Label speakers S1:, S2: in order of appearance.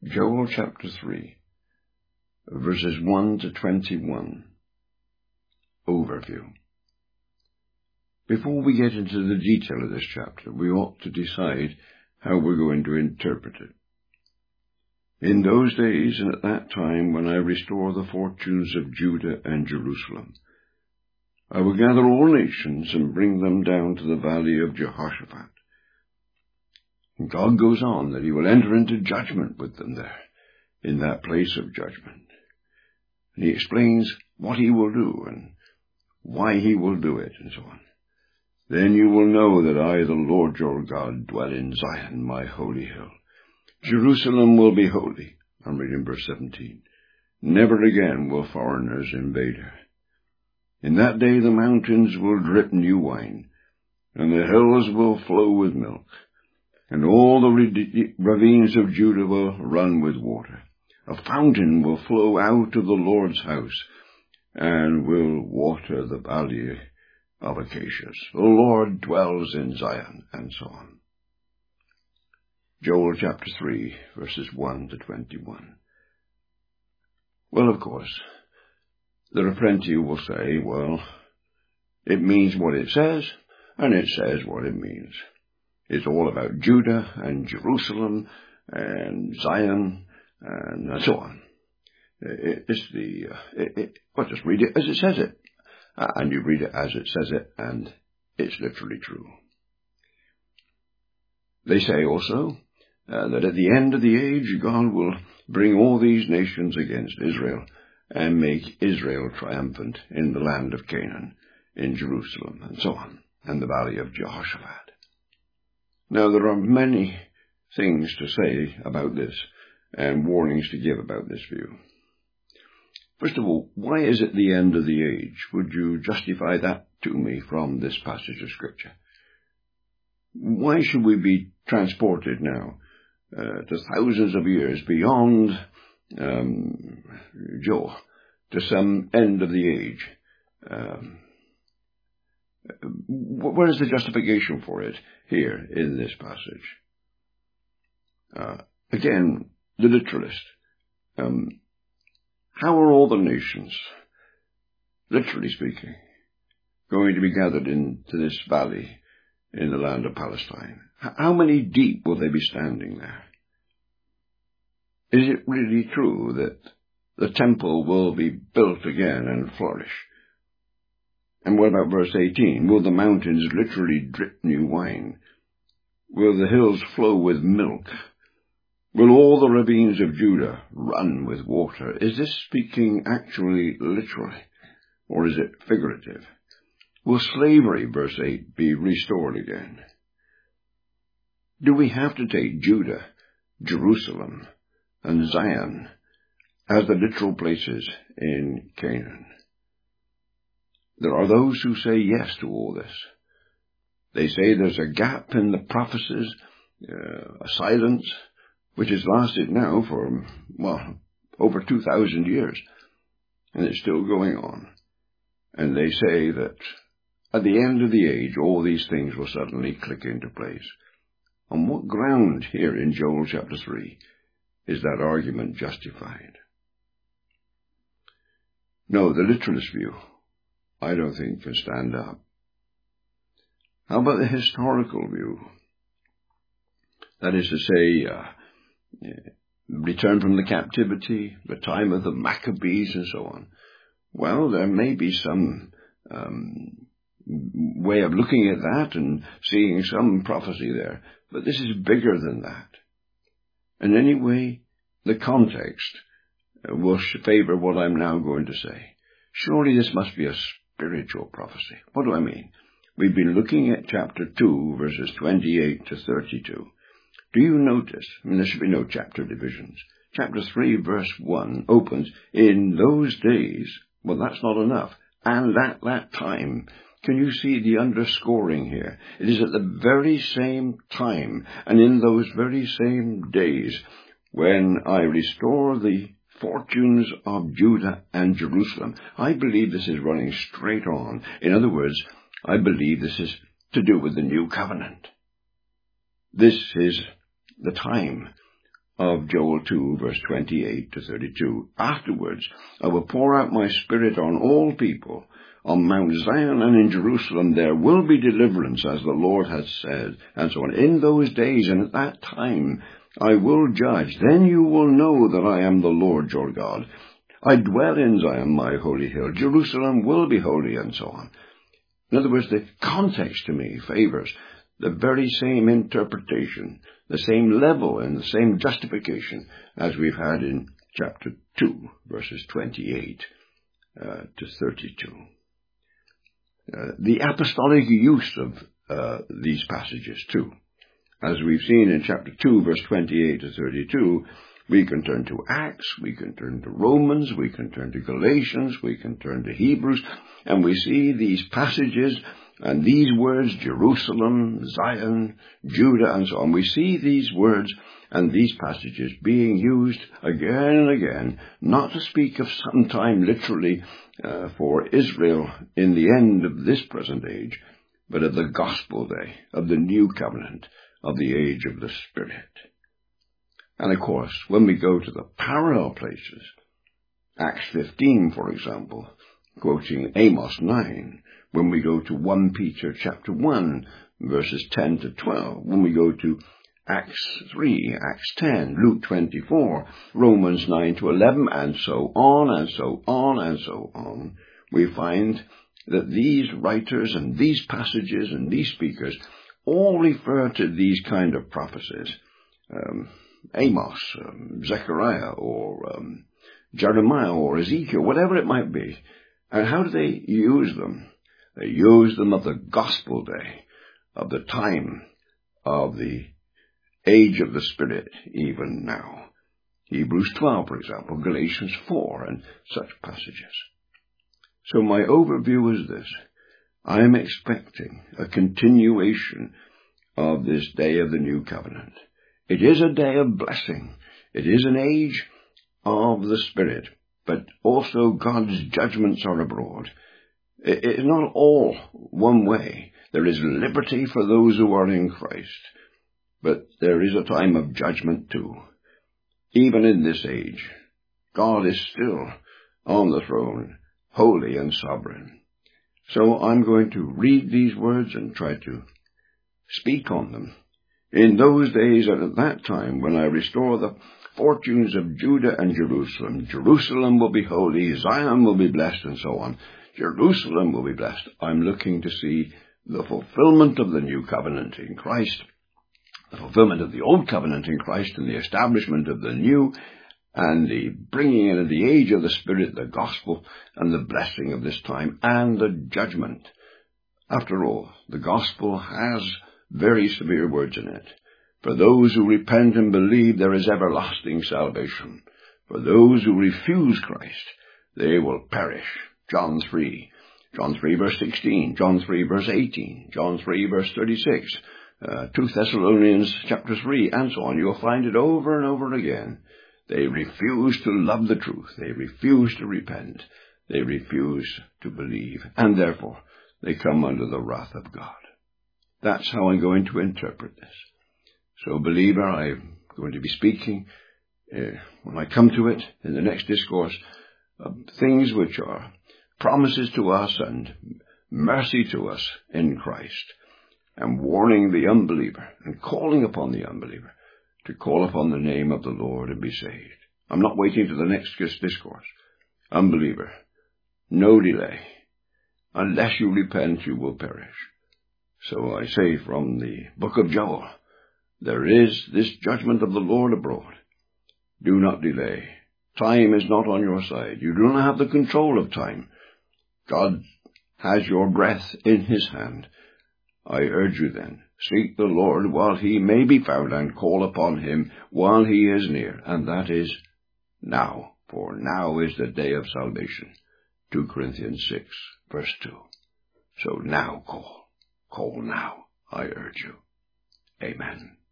S1: Joel chapter 3, verses 1 to 21. Overview. Before we get into the detail of this chapter, we ought to decide how we're going to interpret it. In those days and at that time, when I restore the fortunes of Judah and Jerusalem, I will gather all nations and bring them down to the valley of Jehoshaphat. And God goes on that he will enter into judgment with them there, in that place of judgment. And he explains what he will do and why he will do it, and so on. Then you will know that I, the Lord your God, dwell in Zion, my holy hill. Jerusalem will be holy. I'm reading verse 17. Never again will foreigners invade her. In that day the mountains will drip new wine, and the hills will flow with milk. And all the ravines of Judah will run with water. A fountain will flow out of the Lord's house, and will water the valley of Acacias. The Lord dwells in Zion, and so on. Joel chapter 3, verses 1 to 21. Well, of course, there are plenty who will say, well, it means what it says, and it says what it means. It's all about Judah and Jerusalem and Zion and so on. Just read it as it says it. And you read it as it says it, and it's literally true. They say also that at the end of the age, God will bring all these nations against Israel and make Israel triumphant in the land of Canaan, in Jerusalem, and so on, and the valley of Jehoshaphat. Now, there are many things to say about this and warnings to give about this view. First of all, why is it the end of the age? Would you justify that to me from this passage of Scripture? Why should we be transported now to thousands of years beyond Joel, to some end of the age? Where is the justification for it here in this passage? Again, the literalist. How are all the nations, literally speaking, going to be gathered into this valley in the land of Palestine? How many deep will they be standing there? Is it really true that the temple will be built again and flourish? And what about verse 18? Will the mountains literally drip new wine? Will the hills flow with milk? Will all the ravines of Judah run with water? Is this speaking actually literally, or is it figurative? Will slavery, verse 8, be restored again? Do we have to take Judah, Jerusalem, and Zion as the literal places in Canaan? There are those who say yes to all this. They say there's a gap in the prophecies, a silence, which has lasted now for, over 2,000 years, and it's still going on. And they say that at the end of the age, all these things will suddenly click into place. On what ground here in Joel chapter 3 is that argument justified? No, the literalist view, I don't think, can stand up. How about the historical view? That is to say, return from the captivity, the time of the Maccabees, and so on. Well, there may be some way of looking at that and seeing some prophecy there, but this is bigger than that. And anyway, the context will favor what I'm now going to say. Surely this must be a spiritual prophecy. What do I mean? We've been looking at chapter 2, verses 28 to 32. Do you notice? There should be no chapter divisions. Chapter 3, verse 1 opens, in those days. Well, that's not enough. And at that time. Can you see the underscoring here? It is at the very same time and in those very same days when I restore the fortunes of Judah and Jerusalem. I believe this is running straight on. In other words, I believe this is to do with the new covenant. This is the time of Joel 2, verse 28 to 32. Afterwards, I will pour out my Spirit on all people. On Mount Zion and in Jerusalem there will be deliverance, as the Lord has said, and so on. In those days and at that time I will judge. Then you will know that I am the Lord your God. I dwell in Zion, my holy hill. Jerusalem will be holy, and so on. In other words, the context to me favors the very same interpretation, the same level and the same justification as we've had in chapter 2, verses 28 to 32. The apostolic use of these passages, too. As we've seen in chapter 2, verse 28 to 32, we can turn to Acts, we can turn to Romans, we can turn to Galatians, we can turn to Hebrews, and we see these passages and these words, Jerusalem, Zion, Judah, and so on. We see these words and these passages being used again and again, not to speak of some time literally for Israel in the end of this present age, but of the gospel day, of the new covenant, of the age of the Spirit. And of course, when we go to the parallel places, Acts 15, for example, quoting Amos 9, when we go to 1 Peter chapter 1, verses 10 to 12, when we go to Acts 3, Acts 10, Luke 24, Romans 9 to 11, and so on, and so on, and so on, we find that these writers and these passages and these speakers all refer to these kind of prophecies. Amos, Zechariah, or Jeremiah, or Ezekiel, whatever it might be. And how do they use them? They use them of the gospel day, of the time of the age of the Spirit, even now. Hebrews 12, for example, Galatians 4, and such passages. So my overview is this. I am expecting a continuation of this day of the new covenant. It is a day of blessing. It is an age of the Spirit, but also God's judgments are abroad. It is not all one way. There is liberty for those who are in Christ, but there is a time of judgment too. Even in this age, God is still on the throne, holy and sovereign. So I'm going to read these words and try to speak on them. In those days and at that time, when I restore the fortunes of Judah and Jerusalem, Jerusalem will be holy, Zion will be blessed, and so on. Jerusalem will be blessed. I'm looking to see the fulfillment of the new covenant in Christ, the fulfillment of the old covenant in Christ, and the establishment of the new, and the bringing in of the age of the Spirit, the gospel, and the blessing of this time, and the judgment. After all, the gospel has very severe words in it. For those who repent and believe, there is everlasting salvation. For those who refuse Christ, they will perish. John 3 verse 16, John 3 verse 18, John 3 verse 36, 2 Thessalonians chapter 3, and so on. You'll find it over and over again. They refuse to love the truth. They refuse to repent. They refuse to believe. And therefore, they come under the wrath of God. That's how I'm going to interpret this. So, believer, I'm going to be speaking, when I come to it, in the next discourse, of things which are promises to us and mercy to us in Christ, and warning the unbeliever and calling upon the unbeliever to call upon the name of the Lord and be saved. I'm not waiting to the next discourse. Unbeliever, no delay. Unless you repent, you will perish. So I say from the book of Joel, there is this judgment of the Lord abroad. Do not delay. Time is not on your side. You do not have the control of time. God has your breath in his hand. I urge you then, seek the Lord while he may be found, and call upon him while he is near, and that is now, for now is the day of salvation. 2 Corinthians 6, verse 2. So now call now, I urge you. Amen.